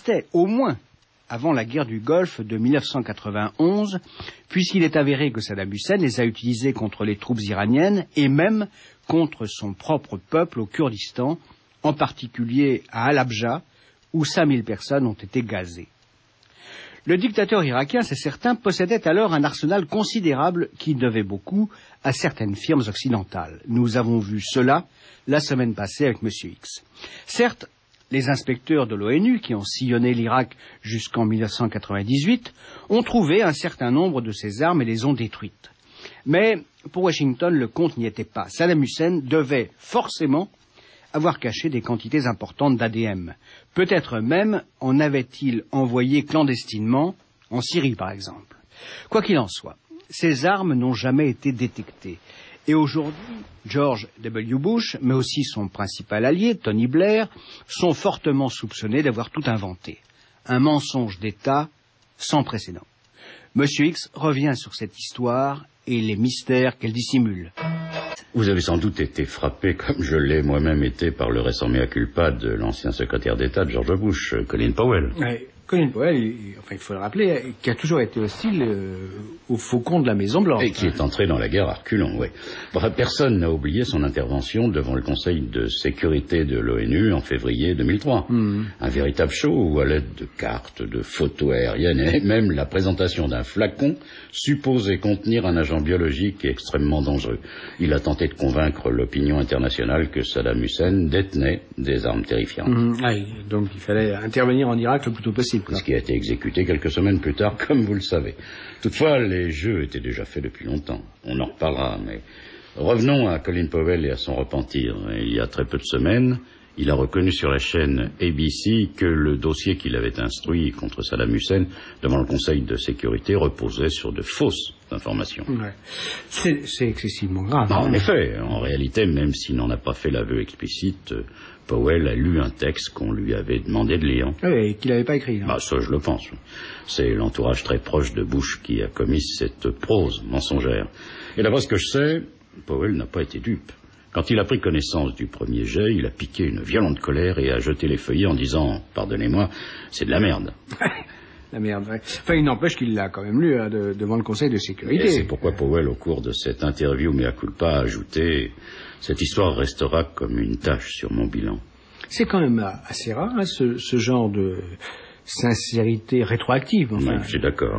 existait au moins avant la guerre du Golfe de 1991, puisqu'il est avéré que Saddam Hussein les a utilisés contre les troupes iraniennes et même contre son propre peuple au Kurdistan, en particulier à Halabja, où 5000 personnes ont été gazées. Le dictateur irakien, c'est certain, possédait alors un arsenal considérable qui devait beaucoup à certaines firmes occidentales. Nous avons vu cela la semaine passée avec M. X. Certes, les inspecteurs de l'ONU, qui ont sillonné l'Irak jusqu'en 1998, ont trouvé un certain nombre de ces armes et les ont détruites. Mais pour Washington, le compte n'y était pas. Saddam Hussein devait forcément avoir caché des quantités importantes d'ADM. Peut-être même en avait-il envoyé clandestinement en Syrie, par exemple. Quoi qu'il en soit, ces armes n'ont jamais été détectées. Et aujourd'hui, George W. Bush, mais aussi son principal allié, Tony Blair, sont fortement soupçonnés d'avoir tout inventé. Un mensonge d'État sans précédent. Monsieur X revient sur cette histoire et les mystères qu'elle dissimule. Vous avez sans doute été frappé, comme je l'ai moi-même été, par le récent mea culpa de l'ancien secrétaire d'État de George Bush, Colin Powell. Ouais. Colin Powell, il faut le rappeler, qui a toujours été hostile au faucon de la Maison-Blanche. Et qui est entré dans la guerre à reculons, oui. Bref, personne n'a oublié son intervention devant le Conseil de sécurité de l'ONU en février 2003. Un véritable show où, à l'aide de cartes, de photos aériennes et même la présentation d'un flacon supposé contenir un agent biologique extrêmement dangereux. Il a tenté de convaincre l'opinion internationale que Saddam Hussein détenait des armes terrifiantes. Donc il fallait intervenir en Irak le plus tôt possible. Ce qui a été exécuté quelques semaines plus tard, comme vous le savez. Toutefois, les jeux étaient déjà faits depuis longtemps. On en reparlera, mais revenons à Colin Powell et à son repentir. Il y a très peu de semaines, il a reconnu sur la chaîne ABC que le dossier qu'il avait instruit contre Saddam Hussein devant le Conseil de sécurité reposait sur de fausses informations. Ouais. C'est excessivement grave. En effet, en réalité, même s'il n'en a pas fait l'aveu explicite, Powell a lu un texte qu'on lui avait demandé de lire. Oui, et qu'il n'avait pas écrit. Ça, je le pense. C'est l'entourage très proche de Bush qui a commis cette prose mensongère. Et d'après ce que je sais, Powell n'a pas été dupe. Quand il a pris connaissance du premier jet, il a piqué une violente colère et a jeté les feuillets en disant « Pardonnez-moi, c'est de la merde ». La merde, ouais. Enfin, il n'empêche qu'il l'a quand même lu devant le Conseil de sécurité. Et c'est pourquoi Powell, au cours de cette interview mea culpa, a ajouté « Cette histoire restera comme une tache sur mon bilan ». C'est quand même assez rare, hein, ce genre de sincérité rétroactive. Enfin. Oui, je suis d'accord.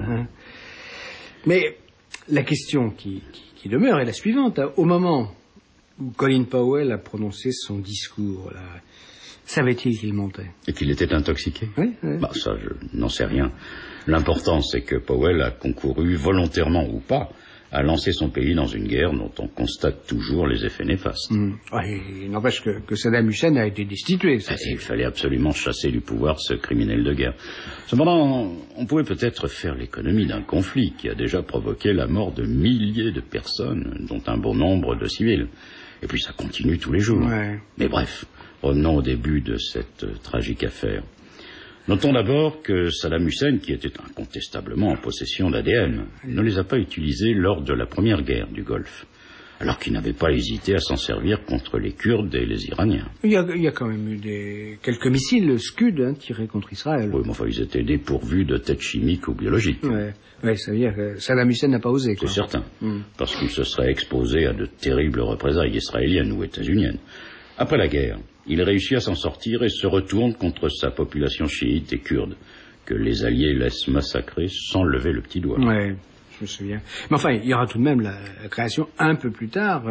Mais la question qui demeure est la suivante. Au moment où Colin Powell a prononcé son discours, là, savait-il qu'il mentait? Et qu'il était intoxiqué? Oui. Ça, je n'en sais rien. L'important, c'est que Powell a concouru, volontairement ou pas, à lancer son pays dans une guerre dont on constate toujours les effets néfastes. Il n'empêche que Saddam Hussein a été destitué. Il fallait absolument chasser du pouvoir ce criminel de guerre. Cependant, on pouvait peut-être faire l'économie d'un conflit qui a déjà provoqué la mort de milliers de personnes, dont un bon nombre de civils. Et puis ça continue tous les jours. Ouais. Mais bref, revenons au début de cette tragique affaire. Notons d'abord que Saddam Hussein, qui était incontestablement en possession d'ADN, ne les a pas utilisés lors de la première guerre du Golfe, alors qu'il n'avait pas hésité à s'en servir contre les Kurdes et les Iraniens. Il y a quand même eu quelques missiles Scud tirés contre Israël. Oui, mais enfin, ils étaient dépourvus de têtes chimiques ou biologiques. Ouais, ça veut dire que Saddam Hussein n'a pas osé, quoi. C'est certain, parce qu'il se serait exposé à de terribles représailles israéliennes ou états-uniennes. Après la guerre, il réussit à s'en sortir et se retourne contre sa population chiite et kurde, que les Alliés laissent massacrer sans lever le petit doigt. Ouais, je me souviens. Mais enfin, il y aura tout de même la création un peu plus tard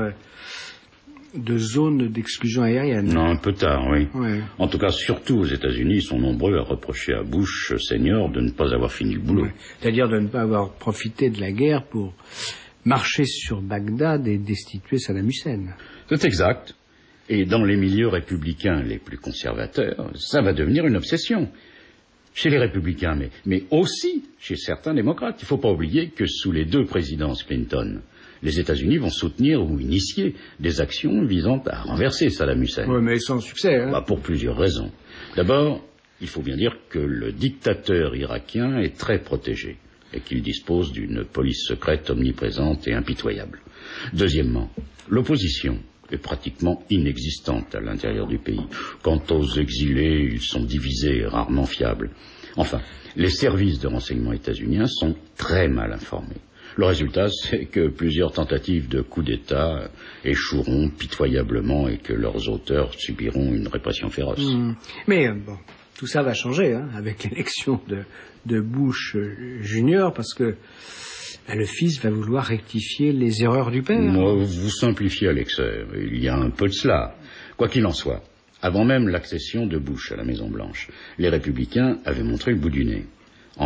de zones d'exclusion aérienne. Non, un peu tard, oui. Ouais. En tout cas, surtout aux États-Unis, ils sont nombreux à reprocher à Bush senior de ne pas avoir fini le boulot. Ouais. C'est-à-dire de ne pas avoir profité de la guerre pour marcher sur Bagdad et destituer Saddam Hussein. C'est exact. Et dans les milieux républicains les plus conservateurs, ça va devenir une obsession. Chez les républicains, mais aussi chez certains démocrates. Il ne faut pas oublier que sous les deux présidences Clinton, les États-Unis vont soutenir ou initier des actions visant à renverser Saddam Hussein. Oui, mais sans succès. Hein. Pour plusieurs raisons. D'abord, il faut bien dire que le dictateur irakien est très protégé et qu'il dispose d'une police secrète omniprésente et impitoyable. Deuxièmement, l'opposition est pratiquement inexistante à l'intérieur du pays. Quant aux exilés, ils sont divisés et rarement fiables. Enfin, les services de renseignement états-uniens sont très mal informés. Le résultat, c'est que plusieurs tentatives de coup d'État échoueront pitoyablement et que leurs auteurs subiront une répression féroce. Mais bon, tout ça va changer avec l'élection de Bush Junior, parce que le fils va vouloir rectifier les erreurs du père. Moi, vous simplifiez à l'excès. Il y a un peu de cela. Quoi qu'il en soit, avant même l'accession de Bush à la Maison-Blanche, les républicains avaient montré le bout du nez. En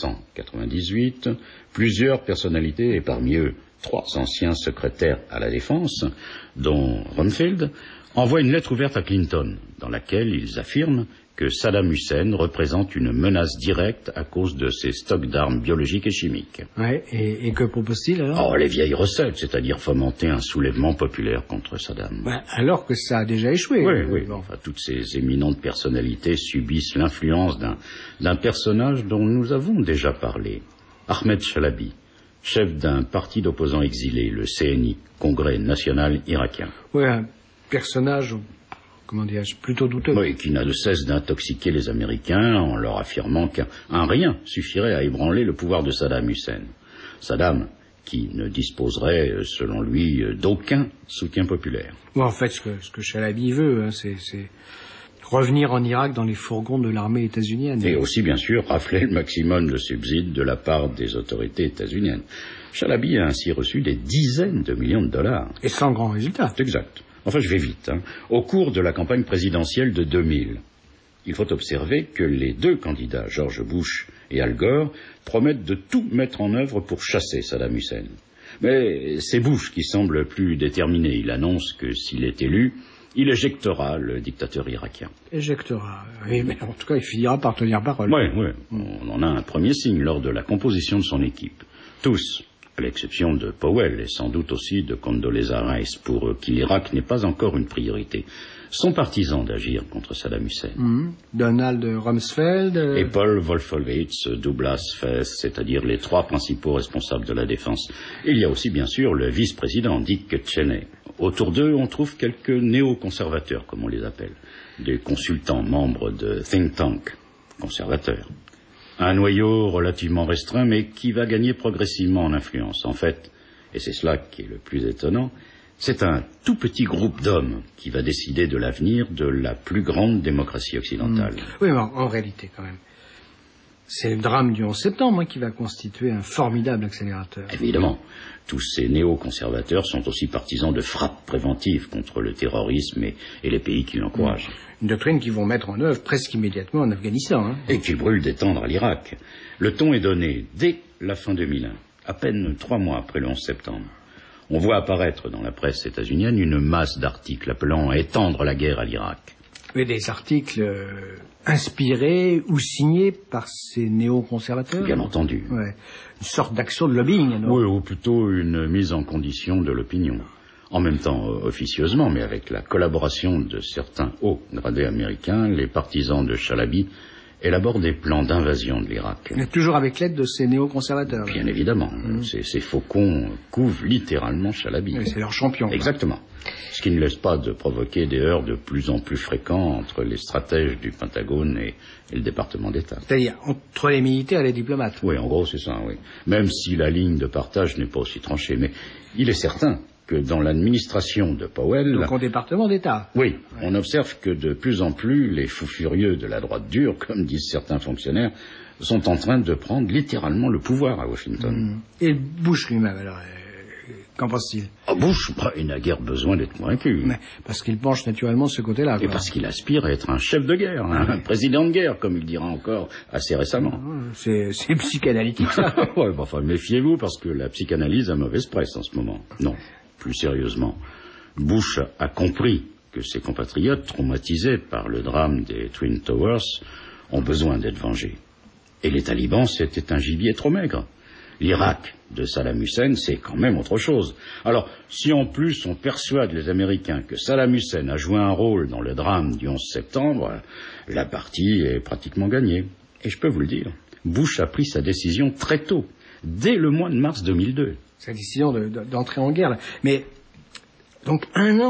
1998, plusieurs personnalités, et parmi eux 3 anciens secrétaires à la Défense, dont Rumsfeld, envoient une lettre ouverte à Clinton, dans laquelle ils affirment que Saddam Hussein représente une menace directe à cause de ses stocks d'armes biologiques et chimiques. Ouais, et que propose-t-il alors? Oh, les vieilles recettes, c'est-à-dire fomenter un soulèvement populaire contre Saddam. Alors que ça a déjà échoué. Oui. Enfin, toutes ces éminentes personnalités subissent l'influence d'un personnage dont nous avons déjà parlé, Ahmed Chalabi, chef d'un parti d'opposants exilés, le CNI, Congrès national irakien. Oui, un personnage, comment dirais-je, plutôt douteux. Oui, qui n'a de cesse d'intoxiquer les Américains en leur affirmant qu'un rien suffirait à ébranler le pouvoir de Saddam Hussein. Saddam, qui ne disposerait, selon lui, d'aucun soutien populaire. Bon, en fait, ce que Chalabi veut, c'est revenir en Irak dans les fourgons de l'armée états-unienne. Et aussi, bien sûr, rafler le maximum de subsides de la part des autorités états-uniennes. Chalabi a ainsi reçu des dizaines de millions de dollars. Et sans grand résultat. C'est exact. Enfin, je vais vite. Au cours de la campagne présidentielle de 2000, il faut observer que les 2 candidats, George Bush et Al Gore, promettent de tout mettre en œuvre pour chasser Saddam Hussein. Mais c'est Bush qui semble plus déterminé. Il annonce que s'il est élu, il éjectera le dictateur irakien. Éjectera. Oui, mais en tout cas, il finira par tenir parole. Oui. On en a un premier signe lors de la composition de son équipe. Tous, à l'exception de Powell et sans doute aussi de Condoleezza Rice, pour qui l'Irak n'est pas encore une priorité, sont partisans d'agir contre Saddam Hussein. Donald Rumsfeld... Et Paul Wolfowitz, Douglas Fess, c'est-à-dire les 3 principaux responsables de la défense. Il y a aussi, bien sûr, le vice-président Dick Cheney. Autour d'eux, on trouve quelques néoconservateurs, comme on les appelle, des consultants membres de think tank conservateurs. Un noyau relativement restreint, mais qui va gagner progressivement en influence. En fait, et c'est cela qui est le plus étonnant, c'est un tout petit groupe d'hommes qui va décider de l'avenir de la plus grande démocratie occidentale. Oui, mais en réalité, quand même, c'est le drame du 11 septembre qui va constituer un formidable accélérateur. Évidemment. Tous ces néoconservateurs sont aussi partisans de frappes préventives contre le terrorisme et les pays qui l'encouragent. Une doctrine qu'ils vont mettre en œuvre presque immédiatement en Afghanistan. Et qu'ils brûlent d'étendre à l'Irak. Le ton est donné dès la fin 2001, à peine 3 mois après le 11 septembre. On voit apparaître dans la presse états-unienne une masse d'articles appelant à étendre la guerre à l'Irak. Mais des articles inspirés ou signés par ces néoconservateurs? Bien entendu. Ouais. Une sorte d'action de lobbying, alors. Oui, ou plutôt une mise en condition de l'opinion. En même temps, officieusement, mais avec la collaboration de certains hauts gradés américains, les partisans de Chalabi élaborent des plans d'invasion de l'Irak. Mais toujours avec l'aide de ces néoconservateurs. Bien évidemment. Ces faucons couvrent littéralement Chalabi. C'est leur champion. Exactement. Ce qui ne laisse pas de provoquer des heurts de plus en plus fréquents entre les stratèges du Pentagone et le département d'État. C'est-à-dire entre les militaires et les diplomates. Oui, en gros, c'est ça, oui. Même si la ligne de partage n'est pas aussi tranchée. Mais il est certain que dans l'administration de Powell... Donc au département d'État. Oui, on observe que de plus en plus les fous furieux de la droite dure, comme disent certains fonctionnaires, sont en train de prendre littéralement le pouvoir à Washington. Et Bush lui-même, alors, qu'en pense-t-il? Bush, il n'a guère besoin d'être convaincu. Mais parce qu'il penche naturellement de ce côté-là. Et parce qu'il aspire à être un chef de guerre, un président de guerre, comme il dira encore assez récemment. C'est psychanalytique, ça. Ouais, enfin, méfiez-vous, parce que la psychanalyse a mauvaise presse en ce moment. Non, plus sérieusement, Bush a compris que ses compatriotes, traumatisés par le drame des Twin Towers, ont besoin d'être vengés. Et les talibans, c'était un gibier trop maigre. L'Irak de Saddam Hussein, c'est quand même autre chose. Alors, si en plus on persuade les Américains que Saddam Hussein a joué un rôle dans le drame du 11 septembre, la partie est pratiquement gagnée. Et je peux vous le dire, Bush a pris sa décision très tôt, dès le mois de mars 2002. Sa décision d'entrer en guerre. Là. Mais, donc, 1 an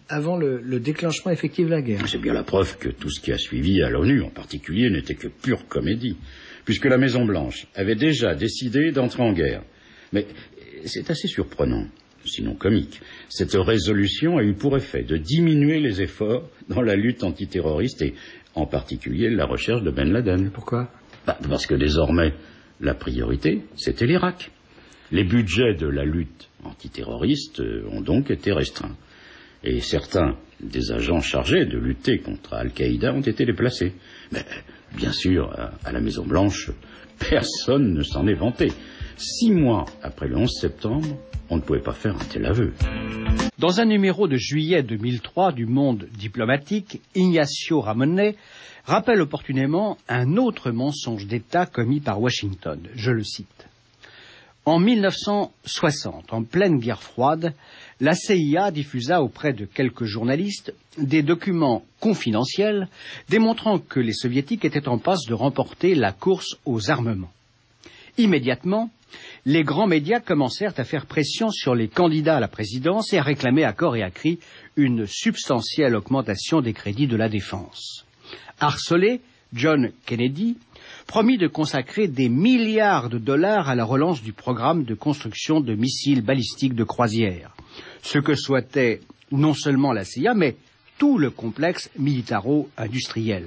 avant le déclenchement effectif de la guerre. C'est bien la preuve que tout ce qui a suivi à l'ONU en particulier n'était que pure comédie, puisque la Maison-Blanche avait déjà décidé d'entrer en guerre. Mais c'est assez surprenant, sinon comique. Cette résolution a eu pour effet de diminuer les efforts dans la lutte antiterroriste et en particulier la recherche de Ben Laden. Pourquoi ? Parce que désormais, la priorité, c'était l'Irak. Les budgets de la lutte antiterroriste ont donc été restreints. Et certains des agents chargés de lutter contre Al-Qaïda ont été déplacés. Mais bien sûr, à la Maison-Blanche, personne ne s'en est vanté. 6 mois après le 11 septembre, on ne pouvait pas faire un tel aveu. Dans un numéro de juillet 2003 du Monde diplomatique, Ignacio Ramonet rappelle opportunément un autre mensonge d'État commis par Washington. Je le cite. En 1960, en pleine guerre froide, la CIA diffusa auprès de quelques journalistes des documents confidentiels démontrant que les Soviétiques étaient en passe de remporter la course aux armements. Immédiatement, les grands médias commencèrent à faire pression sur les candidats à la présidence et à réclamer à corps et à cri une substantielle augmentation des crédits de la défense. Harcelé, John Kennedy promit de consacrer des milliards de dollars à la relance du programme de construction de missiles balistiques de croisière, ce que souhaitait non seulement la CIA, mais tout le complexe militaro-industriel.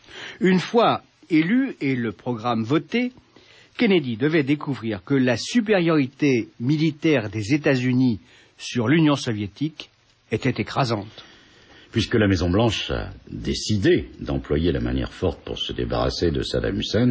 Une fois élu et le programme voté, Kennedy devait découvrir que la supériorité militaire des États-Unis sur l'Union soviétique était écrasante. Puisque la Maison-Blanche a décidé d'employer la manière forte pour se débarrasser de Saddam Hussein,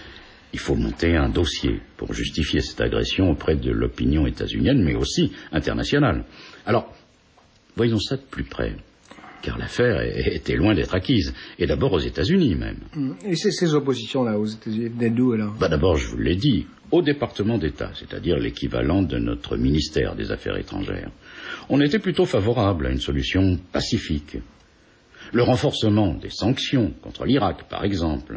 il faut monter un dossier pour justifier cette agression auprès de l'opinion états-unienne, mais aussi internationale. Alors, voyons ça de plus près, car l'affaire était loin d'être acquise, et d'abord aux États-Unis même. Et ces oppositions-là aux États-Unis venaient d'où alors ? D'abord, je vous l'ai dit, au département d'État, c'est-à-dire l'équivalent de notre ministère des Affaires étrangères. On était plutôt favorable à une solution pacifique. Le renforcement des sanctions contre l'Irak, par exemple.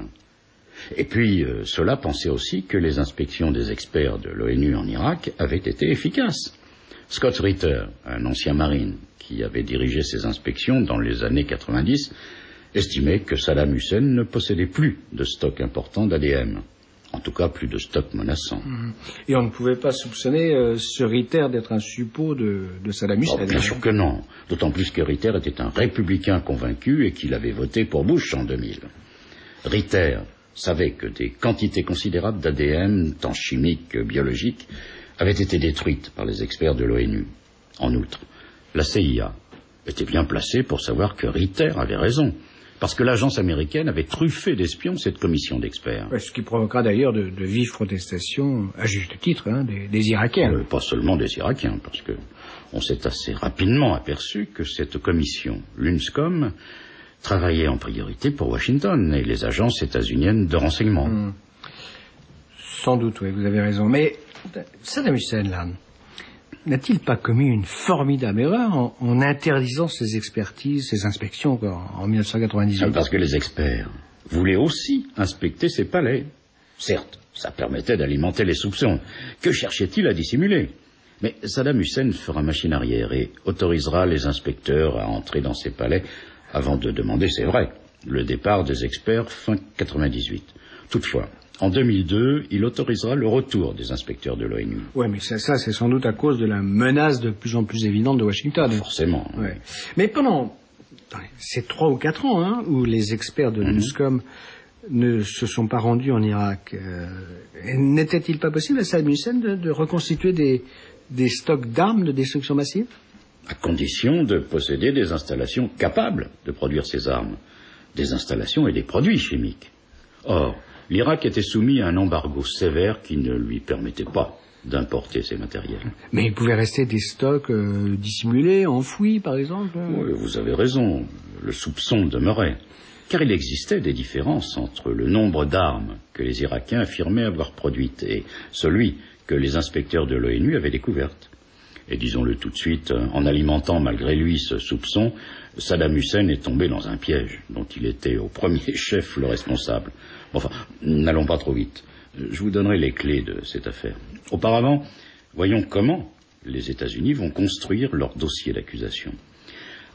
Et puis, cela pensait aussi que les inspections des experts de l'ONU en Irak avaient été efficaces. Scott Ritter, un ancien marine qui avait dirigé ces inspections dans les années 90, estimait que Saddam Hussein ne possédait plus de stock important d'ADM. En tout cas, plus de stock menaçant. Et on ne pouvait pas soupçonner ce Ritter d'être un suppôt de Saddam Hussein. Bien sûr que non. D'autant plus que Ritter était un républicain convaincu et qu'il avait voté pour Bush en 2000. Ritter savait que des quantités considérables d'ADN, tant chimiques que biologiques, avaient été détruites par les experts de l'ONU. En outre, la CIA était bien placée pour savoir que Ritter avait raison, parce que l'agence américaine avait truffé d'espions cette commission d'experts. Ce qui provoquera d'ailleurs de vives protestations, à juste titre, des Irakiens. Pas seulement des Irakiens, parce que on s'est assez rapidement aperçu que cette commission, l'UNSCOM, travaillait en priorité pour Washington et les agences états-uniennes de renseignement. Sans doute, oui, vous avez raison. Mais Saddam Hussein, là, n'a-t-il pas commis une formidable erreur en interdisant ces expertises, ces inspections en 1998 ? Parce que les experts voulaient aussi inspecter ses palais. Certes, ça permettait d'alimenter les soupçons. Que cherchait-il à dissimuler ? Mais Saddam Hussein fera machine arrière et autorisera les inspecteurs à entrer dans ses palais avant de demander, c'est vrai, le départ des experts fin 98. Toutefois, en 2002, il autorisera le retour des inspecteurs de l'ONU. Oui, mais ça c'est sans doute à cause de la menace de plus en plus évidente de Washington. Forcément. Ouais. Mais pendant ces 3 ou 4 ans où les experts de l'UNSCOM ne se sont pas rendus en Irak, n'était-il pas possible à Saddam Hussein de reconstituer des stocks d'armes de destruction massive ? À condition de posséder des installations capables de produire ces armes, des installations et des produits chimiques. Or, l'Irak était soumis à un embargo sévère qui ne lui permettait pas d'importer ces matériels. Mais il pouvait rester des stocks dissimulés, enfouis par exemple. Oui, vous avez raison, le soupçon demeurait. Car il existait des différences entre le nombre d'armes que les Irakiens affirmaient avoir produites et celui que les inspecteurs de l'ONU avaient découvertes. Et disons-le tout de suite, en alimentant malgré lui ce soupçon, Saddam Hussein est tombé dans un piège dont il était au premier chef le responsable. Enfin, n'allons pas trop vite. Je vous donnerai les clés de cette affaire. Auparavant, voyons comment les États-Unis vont construire leur dossier d'accusation.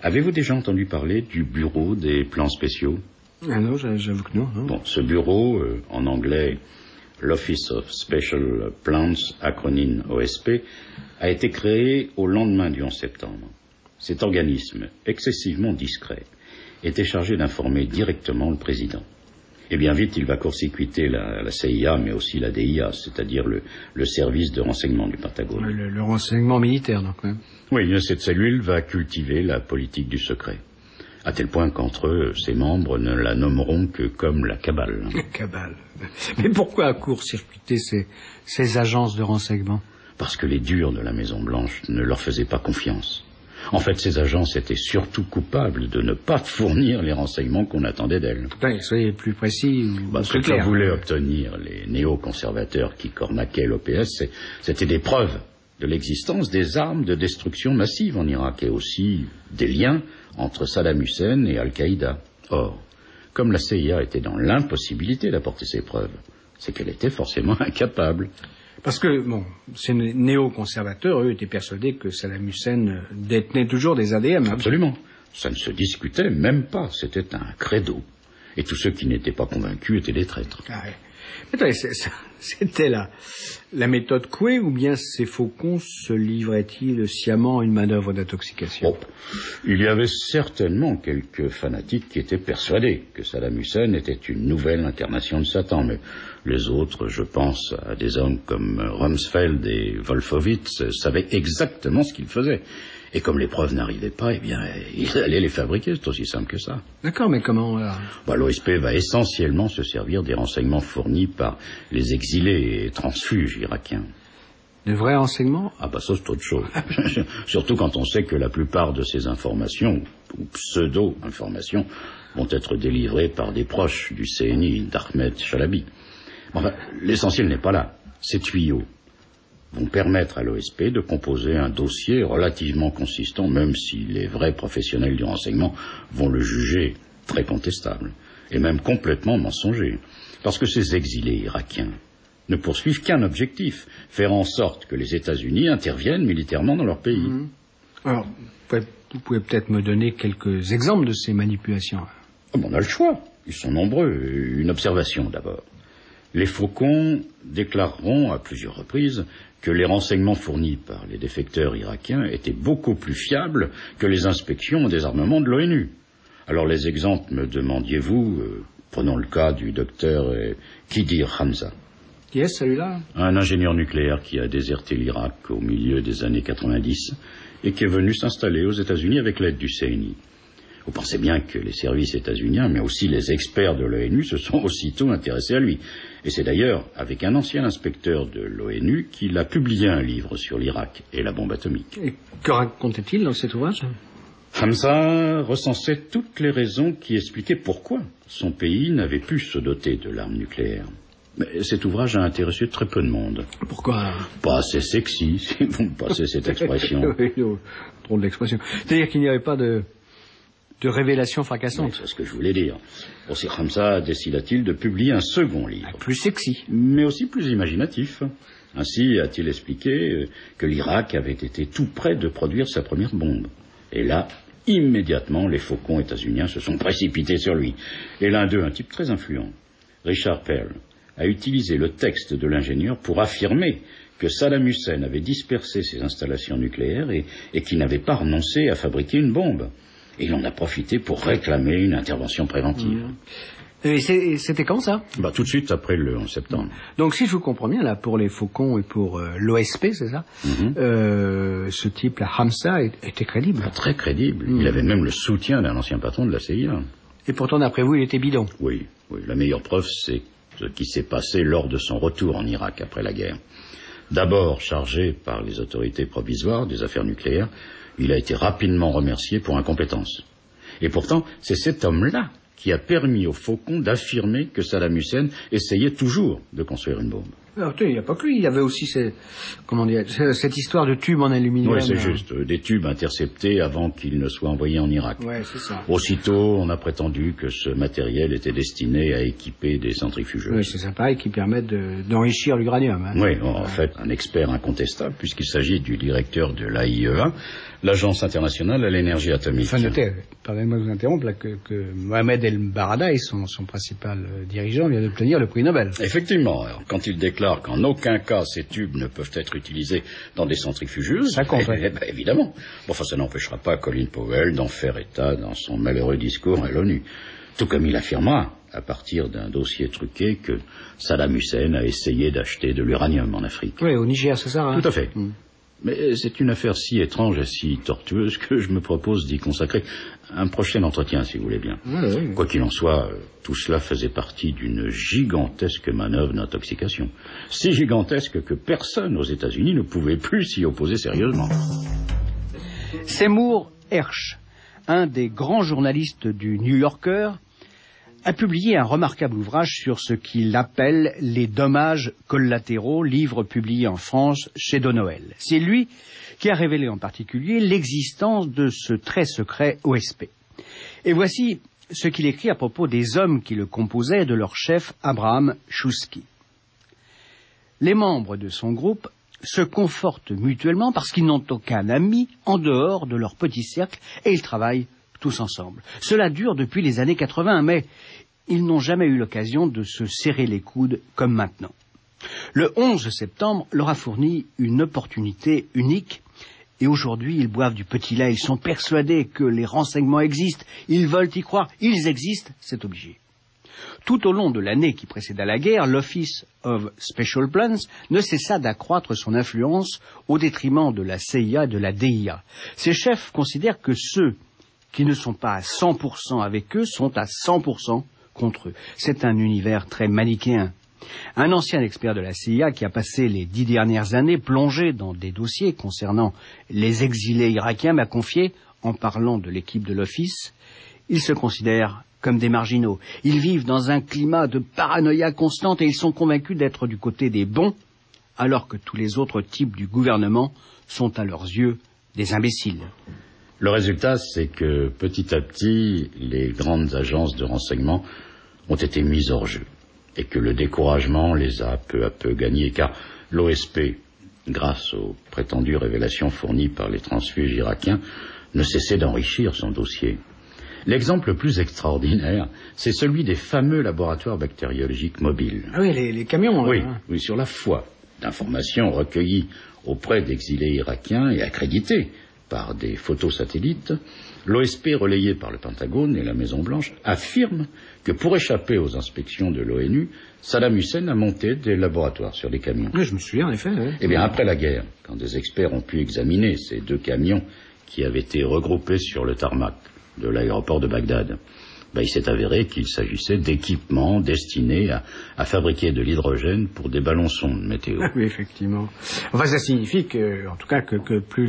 Avez-vous déjà entendu parler du bureau des plans spéciaux? Ah non, j'avoue que non. Bon, ce bureau, en anglais, l'Office of Special Plans, acronyme OSP, a été créé au lendemain du 11 septembre. Cet organisme, excessivement discret, était chargé d'informer directement le président. Et bien vite, il va court-circuiter la CIA, mais aussi la DIA, c'est-à-dire le service de renseignement du Pentagone. Le renseignement militaire, donc, même. Oui, cette cellule va cultiver la politique du secret, à tel point qu'entre eux, ses membres ne la nommeront que comme la cabale. La cabale. Mais pourquoi court-circuiter ces agences de renseignement? Parce que les durs de la Maison-Blanche ne leur faisaient pas confiance. En fait, ces agences étaient surtout coupables de ne pas fournir les renseignements qu'on attendait d'elles. Soyez plus précis ou Ce que voulaient obtenir les néoconservateurs qui cornaquaient l'OPS, c'était des preuves de l'existence des armes de destruction massive en Irak et aussi des liens entre Saddam Hussein et Al-Qaïda. Or, comme la CIA était dans l'impossibilité d'apporter ces preuves, c'est qu'elle était forcément incapable. Parce que, ces néoconservateurs, eux, étaient persuadés que Saddam Hussein détenait toujours des ADM. Absolument. Ça ne se discutait même pas. C'était un credo. Et tous ceux qui n'étaient pas convaincus étaient des traîtres. Ah ouais. Mais attendez, c'était la méthode Coué, ou bien ces faucons se livraient-ils sciemment à une manœuvre d'intoxication? Il y avait certainement quelques fanatiques qui étaient persuadés que Saddam Hussein était une nouvelle incarnation de Satan, mais les autres, je pense à des hommes comme Rumsfeld et Wolfowitz, savaient exactement ce qu'ils faisaient. Et comme les preuves n'arrivaient pas, ils allaient les fabriquer, c'est aussi simple que ça. D'accord, mais comment L'OSP va essentiellement se servir des renseignements fournis par les exilés et transfuges irakiens. De vrais renseignements? Ça c'est autre chose. Surtout quand on sait que la plupart de ces informations, ou pseudo-informations, vont être délivrées par des proches du CNI, d'Ahmed Chalabi. L'essentiel n'est pas là. Ces tuyaux vont permettre à l'OSP de composer un dossier relativement consistant, même si les vrais professionnels du renseignement vont le juger très contestable, et même complètement mensonger. Parce que ces exilés irakiens ne poursuivent qu'un objectif, faire en sorte que les États-Unis interviennent militairement dans leur pays. Alors, vous pouvez peut-être me donner quelques exemples de ces manipulations. On a le choix, ils sont nombreux. Une observation d'abord. Les faucons déclareront à plusieurs reprises que les renseignements fournis par les défecteurs irakiens étaient beaucoup plus fiables que les inspections des armements de l'ONU. Alors les exemples, me demandiez-vous, prenons le cas du docteur Khidir Hamza. Qui est celui-là? Un ingénieur nucléaire qui a déserté l'Irak au milieu des années 90 et qui est venu s'installer aux États-Unis avec l'aide du CNI. Vous pensez bien que les services états-uniens, mais aussi les experts de l'ONU, se sont aussitôt intéressés à lui. Et c'est d'ailleurs avec un ancien inspecteur de l'ONU qu'il a publié un livre sur l'Irak et la bombe atomique. Et que racontait-il dans cet ouvrage? Hamza recensait toutes les raisons qui expliquaient pourquoi son pays n'avait pu se doter de l'arme nucléaire. Mais cet ouvrage a intéressé très peu de monde. Pourquoi? Pas assez sexy, si vous me passez cette expression. Oui, drôle d'expression. C'est-à-dire qu'il n'y avait pas de révélation fracassante. Oui, c'est ce que je voulais dire. Aussi Hamza décida-t-il de publier un second livre. Plus sexy. Mais aussi plus imaginatif. Ainsi a-t-il expliqué que l'Irak avait été tout près de produire sa première bombe. Et là, immédiatement, les faucons états-uniens se sont précipités sur lui. Et l'un d'eux, un type très influent, Richard Perle, a utilisé le texte de l'ingénieur pour affirmer que Saddam Hussein avait dispersé ses installations nucléaires et qu'il n'avait pas renoncé à fabriquer une bombe. Et il en a profité pour réclamer une intervention préventive. Et c'était quand ça? Tout de suite après le 11 septembre. Donc si je vous comprends bien, là, pour les faucons et pour l'OSP, c'est ça? Ce type-là, Hamza, était crédible. Très crédible. Il avait même le soutien d'un ancien patron de la CIA. Et pourtant, d'après vous, il était bidon. Oui. La meilleure preuve, c'est ce qui s'est passé lors de son retour en Irak après la guerre. D'abord chargé par les autorités provisoires des affaires nucléaires, il a été rapidement remercié pour incompétence. Et pourtant, c'est cet homme-là qui a permis aux faucons d'affirmer que Saddam Hussein essayait toujours de construire une bombe. Alors, il n'y a pas que lui, il y avait aussi cette histoire de tubes en aluminium. Oui, c'est juste, des tubes interceptés avant qu'ils ne soient envoyés en Irak. Oui, c'est ça. Aussitôt, on a prétendu que ce matériel était destiné à équiper des centrifugeuses. Oui, c'est ça, pareil, qui permettent d'enrichir l'uranium. Hein. Oui, en fait, un expert incontestable, puisqu'il s'agit du directeur de l'AIEA, l'Agence internationale à l'énergie atomique. Enfin, notez, pardonnez-moi de vous interrompre, là, que Mohamed El Baradei, son principal dirigeant, vient d'obtenir le prix Nobel. Effectivement, alors, quand il déclare qu'en aucun cas ces tubes ne peuvent être utilisés dans des centrifugeuses, ça compte. Évidemment. Bon, enfin, ça n'empêchera pas Colin Powell d'en faire état dans son malheureux discours à l'ONU. Tout comme il affirmera, à partir d'un dossier truqué, que Saddam Hussein a essayé d'acheter de l'uranium en Afrique. Oui, au Niger, c'est ça, hein? Tout à fait. Mais c'est une affaire si étrange et si tortueuse que je me propose d'y consacrer un prochain entretien, si vous voulez bien. Oui. Quoi qu'il en soit, tout cela faisait partie d'une gigantesque manœuvre d'intoxication. Si gigantesque que personne aux États-Unis ne pouvait plus s'y opposer sérieusement. Seymour Hersh, un des grands journalistes du New Yorker, a publié un remarquable ouvrage sur ce qu'il appelle les dommages collatéraux, livre publié en France chez Donoël. C'est lui qui a révélé en particulier l'existence de ce très secret OSP. Et voici ce qu'il écrit à propos des hommes qui le composaient et de leur chef Abraham Chusky. Les membres de son groupe se confortent mutuellement parce qu'ils n'ont aucun ami en dehors de leur petit cercle et ils travaillent tous ensemble. Cela dure depuis les années 80, mais ils n'ont jamais eu l'occasion de se serrer les coudes comme maintenant. Le 11 septembre leur a fourni une opportunité unique et aujourd'hui ils boivent du petit lait. Ils sont persuadés que les renseignements existent. Ils veulent y croire. Ils existent, c'est obligé. Tout au long de l'année qui précéda la guerre, l'Office of Special Plans ne cessa d'accroître son influence au détriment de la CIA et de la DIA. Ces chefs considèrent que ceux qui ne sont pas à 100% avec eux sont à 100% contre eux. C'est un univers très manichéen. Un ancien expert de la CIA qui a passé les 10 dernières années plongé dans des dossiers concernant les exilés irakiens m'a confié, en parlant de l'équipe de l'Office, ils se considèrent comme des marginaux. Ils vivent dans un climat de paranoïa constante et ils sont convaincus d'être du côté des bons, alors que tous les autres types du gouvernement sont à leurs yeux des imbéciles. Le résultat, c'est que petit à petit, les grandes agences de renseignement ont été mises hors jeu et que le découragement les a peu à peu gagnés, car l'OSP, grâce aux prétendues révélations fournies par les transfuges irakiens, ne cessait d'enrichir son dossier. L'exemple le plus extraordinaire, c'est celui des fameux laboratoires bactériologiques mobiles. Ah oui, les camions. Oui, oui, sur la foi d'informations recueillies auprès d'exilés irakiens et accréditées par des photos satellites, l'OSP relayé par le Pentagone et la Maison-Blanche affirme que pour échapper aux inspections de l'ONU, Saddam Hussein a monté des laboratoires sur des camions. Oui, je me souviens en effet. Oui. Eh bien, après la guerre, quand des experts ont pu examiner ces 2 camions qui avaient été regroupés sur le tarmac de l'aéroport de Bagdad, il s'est avéré qu'il s'agissait d'équipements destinés à fabriquer de l'hydrogène pour des ballons sondes météo. Oui, effectivement. Enfin, ça signifie que, en tout cas, que plus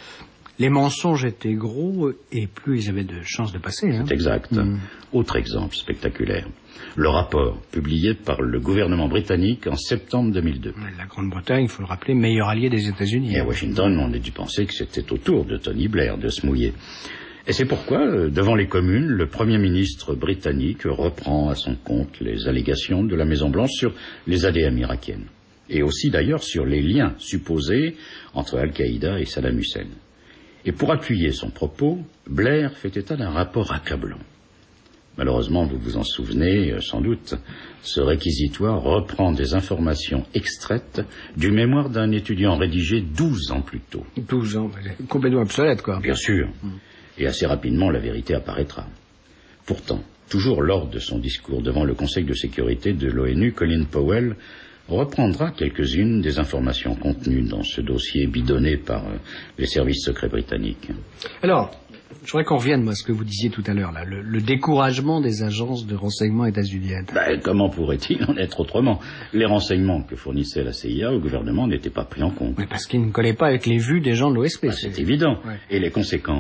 les mensonges étaient gros et plus ils avaient de chances de passer. Hein. C'est exact. Autre exemple spectaculaire. Le rapport publié par le gouvernement britannique en septembre 2002. La Grande-Bretagne, il faut le rappeler, meilleur allié des États-Unis. Et à Washington, on a dû penser que c'était au tour de Tony Blair de se mouiller. Et c'est pourquoi, devant les communes, le Premier ministre britannique reprend à son compte les allégations de la Maison-Blanche sur les ADM irakiennes. Et aussi d'ailleurs sur les liens supposés entre Al-Qaïda et Saddam Hussein. Et pour appuyer son propos, Blair fait état d'un rapport accablant. Malheureusement, vous vous en souvenez sans doute, ce réquisitoire reprend des informations extraites du mémoire d'un étudiant rédigé 12 ans plus tôt. 12 ans, complètement obsolète, quoi. Bien sûr. Et assez rapidement, la vérité apparaîtra. Pourtant, toujours lors de son discours devant le Conseil de sécurité de l'ONU, Colin Powell reprendra quelques-unes des informations contenues dans ce dossier bidonné par les services secrets britanniques. Alors, je voudrais qu'on revienne, à ce que vous disiez tout à l'heure, là, le découragement des agences de renseignement états-uniennes. Comment pourrait-il en être autrement? Les renseignements que fournissait la CIA au gouvernement n'étaient pas pris en compte. Mais parce qu'ils ne collaient pas avec les vues des gens de l'OSP. C'est évident. Ouais. Et les conséquences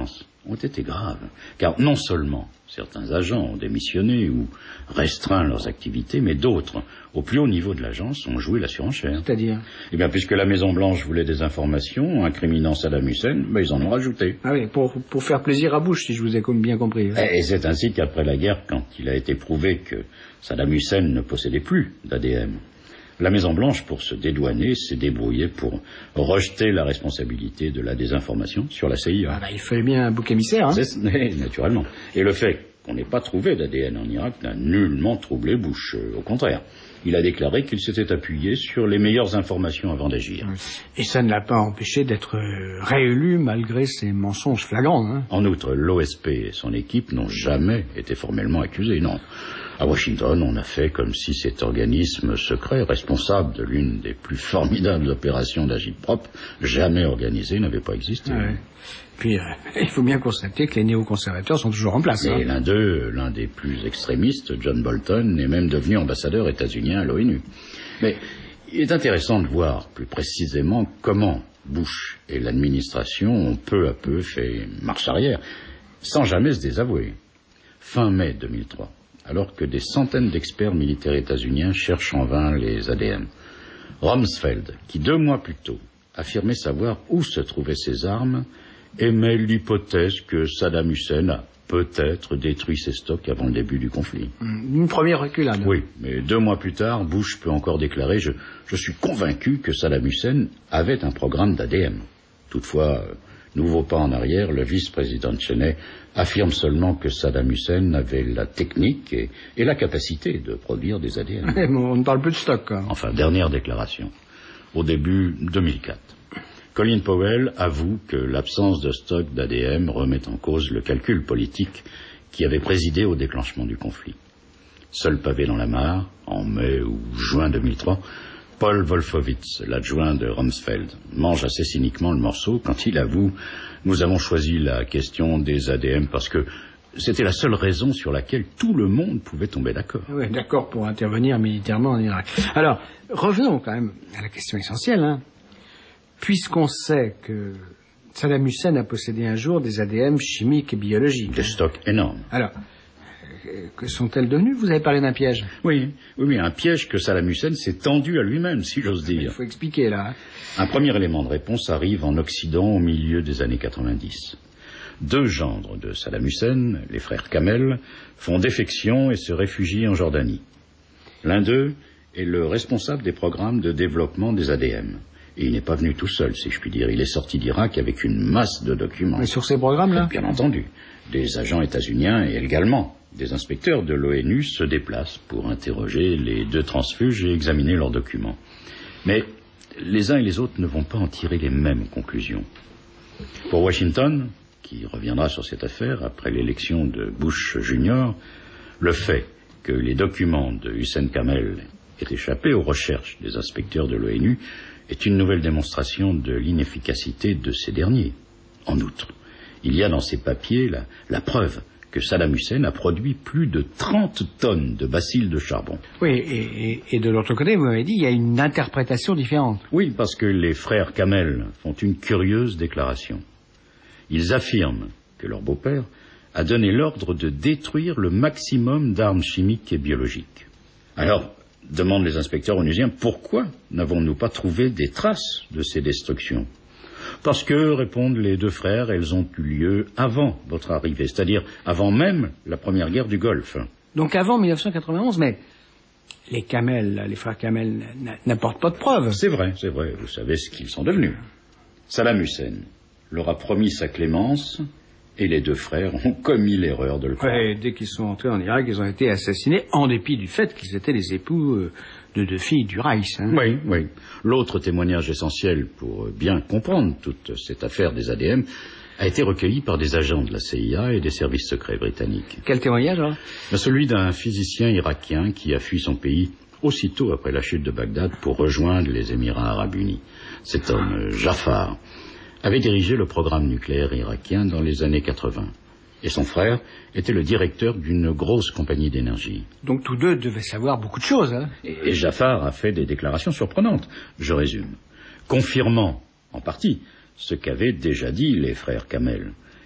ont été graves, car non seulement certains agents ont démissionné ou restreint leurs activités, mais d'autres, au plus haut niveau de l'agence, ont joué la surenchère. C'est-à-dire? Eh bien, puisque la Maison-Blanche voulait des informations incriminant Saddam Hussein, ils en ont rajouté. Ah oui, pour faire plaisir à Bush, si je vous ai bien compris. Hein. Et c'est ainsi qu'après la guerre, quand il a été prouvé que Saddam Hussein ne possédait plus d'ADN, la Maison-Blanche, pour se dédouaner, s'est débrouillée pour rejeter la responsabilité de la désinformation sur la CIA. Il fallait bien un bouc émissaire. Hein. Naturellement. Et le fait qu'on n'ait pas trouvé d'ADN en Irak n'a nullement troublé Bush. Au contraire, il a déclaré qu'il s'était appuyé sur les meilleures informations avant d'agir. Et ça ne l'a pas empêché d'être réélu malgré ses mensonges flagrants. Hein. En outre, l'OSP et son équipe n'ont jamais été formellement accusés, non. À Washington, on a fait comme si cet organisme secret, responsable de l'une des plus formidables opérations d'agit-prop jamais organisées, n'avait pas existé. Ouais. Puis, il faut bien constater que les néoconservateurs sont toujours en place. Et l'un d'eux, l'un des plus extrémistes, John Bolton, est même devenu ambassadeur états-unien à l'ONU. Mais il est intéressant de voir plus précisément comment Bush et l'administration ont peu à peu fait marche arrière, sans jamais se désavouer. Fin mai 2003. Alors que des centaines d'experts militaires états-uniens cherchent en vain les ADN. Rumsfeld, qui 2 mois plus tôt affirmait savoir où se trouvaient ces armes, émet l'hypothèse que Saddam Hussein a peut-être détruit ses stocks avant le début du conflit. Une première reculade. Oui, mais 2 mois plus tard, Bush peut encore déclarer « Je suis convaincu que Saddam Hussein avait un programme d'ADN ». Toutefois, nouveau pas en arrière, le vice-président Cheney affirme seulement que Saddam Hussein avait la technique et la capacité de produire des ADN. Mais on ne parle plus de stock. Hein. Enfin, dernière déclaration. Au début 2004. Colin Powell avoue que l'absence de stock d'ADN remet en cause le calcul politique qui avait présidé au déclenchement du conflit. Seul pavé dans la mare, en mai ou juin 2003, Paul Wolfowitz, l'adjoint de Rumsfeld, mange assez cyniquement le morceau quand il avoue « Nous avons choisi la question des ADN parce que c'était la seule raison sur laquelle tout le monde pouvait tomber d'accord. » Oui, d'accord, pour intervenir militairement en Irak. Alors, revenons quand même à la question essentielle. Hein. Puisqu'on sait que Saddam Hussein a possédé un jour des ADN chimiques et biologiques. Des stocks énormes. Alors, que sont-elles devenues? Vous avez parlé d'un piège. Oui, un piège que Saddam Hussein s'est tendu à lui-même, si j'ose dire. Il faut expliquer, là. Hein. Un premier élément de réponse arrive en Occident au milieu des années 90. 2 gendres de Saddam Hussein, les frères Kamel, font défection et se réfugient en Jordanie. L'un d'eux est le responsable des programmes de développement des ADN. Et il n'est pas venu tout seul, si je puis dire. Il est sorti d'Irak avec une masse de documents. Et sur ces programmes-là? Bien entendu. Des agents états-uniens et également des inspecteurs de l'ONU se déplacent pour interroger les 2 transfuges et examiner leurs documents. Mais les uns et les autres ne vont pas en tirer les mêmes conclusions. Pour Washington, qui reviendra sur cette affaire après l'élection de Bush Jr., le fait que les documents de Hussein Kamel aient échappé aux recherches des inspecteurs de l'ONU est une nouvelle démonstration de l'inefficacité de ces derniers. En outre, il y a dans ces papiers la preuve que Saddam Hussein a produit plus de 30 tonnes de bacilles de charbon. Oui, et de l'autre côté, vous m'avez dit, il y a une interprétation différente. Oui, parce que les frères Kamel font une curieuse déclaration. Ils affirment que leur beau-père a donné l'ordre de détruire le maximum d'armes chimiques et biologiques. Alors, demandent les inspecteurs onusiens, pourquoi n'avons-nous pas trouvé des traces de ces destructions? Parce que, répondent les 2 frères, elles ont eu lieu avant votre arrivée, c'est-à-dire avant même la première guerre du Golfe. Donc avant 1991, mais les Kamel, les frères Kamel n'apportent pas de preuves. C'est vrai, vous savez ce qu'ils sont devenus. Saddam Hussein leur a promis sa clémence, et les 2 frères ont commis l'erreur de le croire. Ouais, dès qu'ils sont entrés en Irak, ils ont été assassinés, en dépit du fait qu'ils étaient les époux de 2 filles du Reich. Hein. Oui. L'autre témoignage essentiel pour bien comprendre toute cette affaire des ADN a été recueilli par des agents de la CIA et des services secrets britanniques. Quel témoignage, alors? Celui d'un physicien irakien qui a fui son pays aussitôt après la chute de Bagdad pour rejoindre les Émirats arabes unis. Cet homme, Jafar, avait dirigé le programme nucléaire irakien dans les années 80. Et son frère était le directeur d'une grosse compagnie d'énergie. Donc tous 2 devaient savoir beaucoup de choses. Hein. Et Jafar a fait des déclarations surprenantes. Je résume. Confirmant, en partie, ce qu'avaient déjà dit les frères Kamel.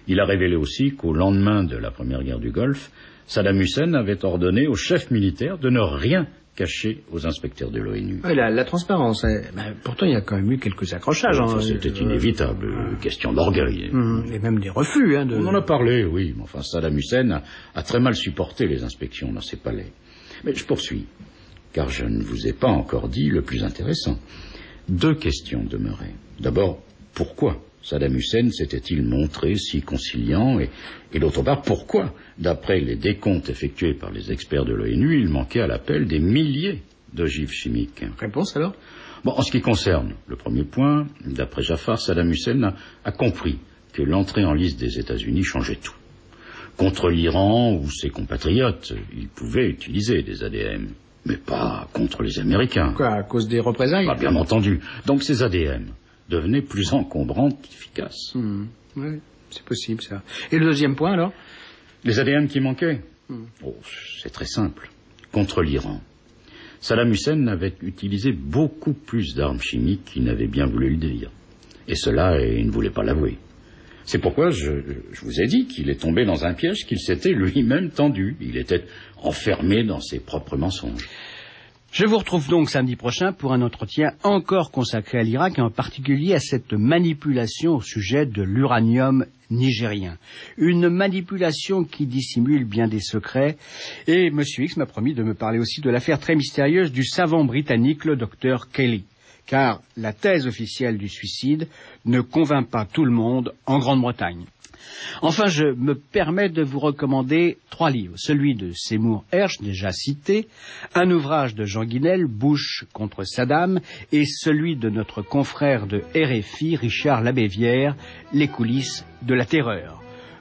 Il a révélé aussi qu'au lendemain de la première guerre du Golfe, Saddam Hussein avait ordonné aux chefs militaires de ne rien caché aux inspecteurs de l'ONU. Oui, la transparence. Pourtant, il y a quand même eu quelques accrochages. C'était inévitable, question d'orgueil. Et même des refus. On en a parlé, oui. Mais enfin, Saddam Hussein a très mal supporté les inspections dans ses palais. Mais je poursuis, car je ne vous ai pas encore dit le plus intéressant. 2 questions demeuraient. D'abord, pourquoi Saddam Hussein s'était-il montré si conciliant et d'autre part, pourquoi, d'après les décomptes effectués par les experts de l'ONU, il manquait à l'appel des milliers d'ogives chimiques? Réponse alors? Bon, en ce qui concerne le premier point, d'après Jafar, Saddam Hussein a compris que l'entrée en liste des États-Unis changeait tout. Contre l'Iran ou ses compatriotes, il pouvait utiliser des ADM, mais pas contre les Américains. Quoi, à cause des représailles? Bien entendu. Donc ces ADM devenaient plus encombrants qu'efficaces. Oui, c'est possible ça. Et le deuxième point alors? Les ADM qui manquaient? C'est très simple. Contre l'Iran, Saddam Hussein avait utilisé beaucoup plus d'armes chimiques qu'il n'avait bien voulu le dire. Et cela, il ne voulait pas l'avouer. C'est pourquoi je vous ai dit qu'il est tombé dans un piège qu'il s'était lui-même tendu. Il était enfermé dans ses propres mensonges. Je vous retrouve donc samedi prochain pour un entretien encore consacré à l'Irak et en particulier à cette manipulation au sujet de l'uranium nigérien. Une manipulation qui dissimule bien des secrets. Et M. X m'a promis de me parler aussi de l'affaire très mystérieuse du savant britannique, le docteur Kelly. Car la thèse officielle du suicide ne convainc pas tout le monde en Grande-Bretagne. Enfin, je me permets de vous recommander 3 livres. Celui de Seymour Hersh, déjà cité, un ouvrage de Jean Guinel, Bush contre Saddam, et celui de notre confrère de RFI, Richard Labévière, Les coulisses de la terreur.